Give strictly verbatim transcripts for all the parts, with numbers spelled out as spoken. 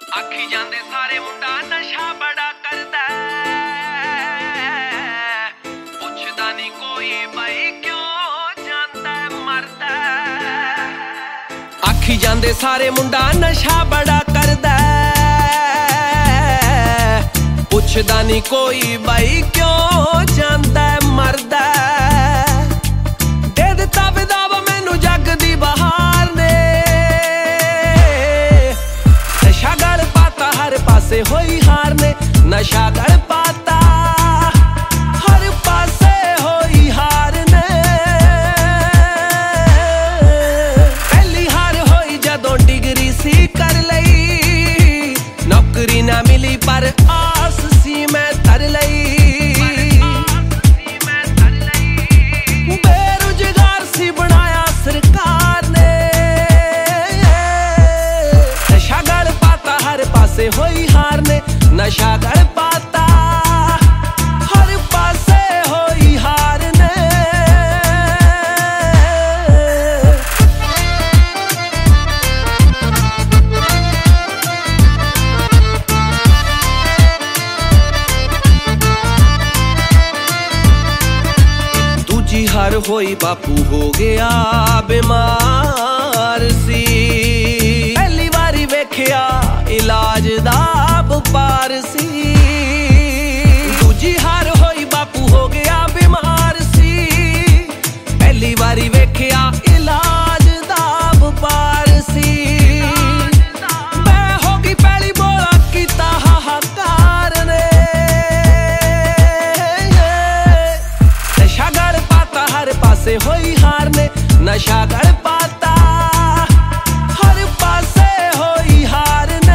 आखी जांदे सारे मुंडा नशा बड़ा करदा, पुछदा नहीं कोई भाई क्यों जांदा मरदा। आखी जांदे सारे मुंडा नशा बड़ा करदा, पुछदा नहीं कोई भाई क्यों जांदा मरदा। दे दिता विदावा मैनू जग दी बहार ने, नशा गल पाता हर पासे होई हार ने। नशा गल पाता हर पासे होई हार ने। पहली हार होई जदों डिग्री सी कर लई, नौकरी ना मिली पर आस सी मैं तर लई। बेरोजगार सी बनाया सरकार ने, नशा गल पाता हर पासे होई हार ने। नशा गल पाता हर पासे होई हार ने। दूजी हार होई बापू हो गया बीमार सी। पहली बारी वेखिया इलाज दा पार सी। दूजी हार होई बापू हो गया बीमार सी। पहली बारी वेखिया इलाज दा पार सी। मैं होगी पहली बोला कीता हाहाकार ने। नशा गल पाता हर पासे होई हार ने। नशा गल पाता हर पासे होई हार ने।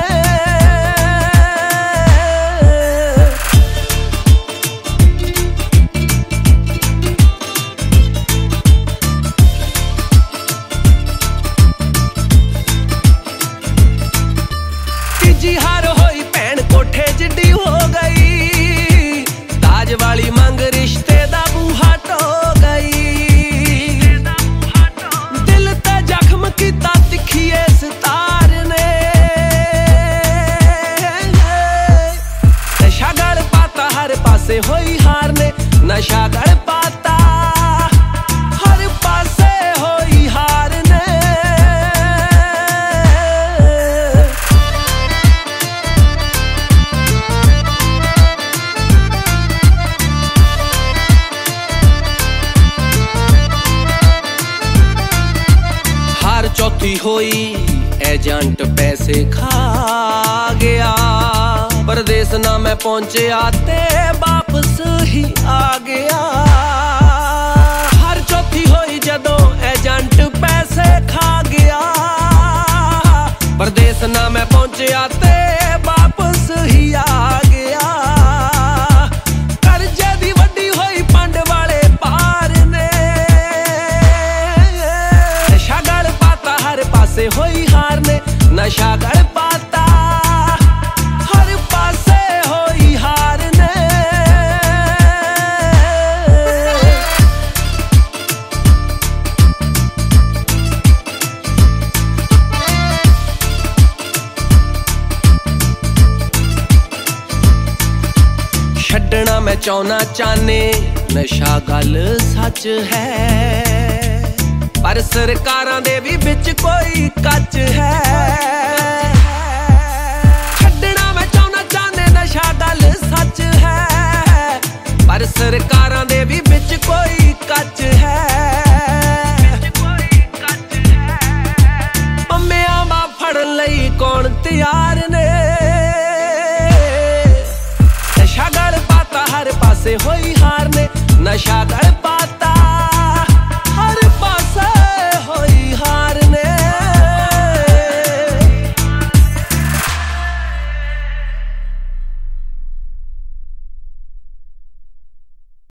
तीजी हार होई भैन कोठे जिड्डी हो गई। दाज वाली मंग रिश्ते दा बूहा टो गई। दिल ते जख्म कीता तिखिए सितार ने। नशा गल पाता हर पासे होई हार ने। नशा गल पाता हर पासे होई हार ने। हार चौथी होई एजेंट पैसे खा गया। परदेस ना मैं पहुंचे आते वापस ही आ गया। हार चौथी होई जदों एजेंट पैसे खा गया। परदेस ना मैं पहुंचे आते वापस ही आ गया। करजे दी वड्डी होई पंड वाले पार ने। नशा गल पाता हर पासे होई हार ने। नशा गल पाता हर पासे होई हार ने। छड्डना मैं चाहना चाहने, नशा गल सच है। पर सरकारां दे भी बिच कोई कच है। छड्डना मैं चाहना चाहने, नशा गल सच है। पर सरकारां दे भी बिच कोई कच है। पंमिया वा फड़न लई कौन तैयार ने। नशा गल पाता हर पासे होई हार ने। नशा गल